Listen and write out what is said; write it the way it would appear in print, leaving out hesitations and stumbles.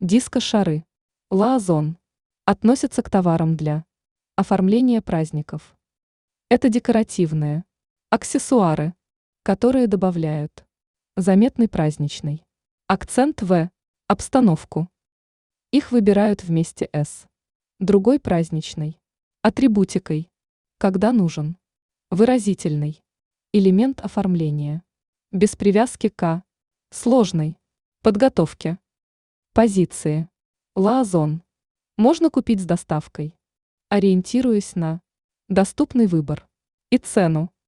Диско-шары. Лаозон. Относятся к товарам для оформления праздников. Это декоративные аксессуары, которые добавляют заметный праздничный акцент в обстановку. Их выбирают вместе с другой праздничной атрибутикой, когда нужен выразительный элемент оформления, без привязки к сложной подготовке. Позиции. Лаозон. Можно купить с доставкой, ориентируясь на доступный выбор и цену.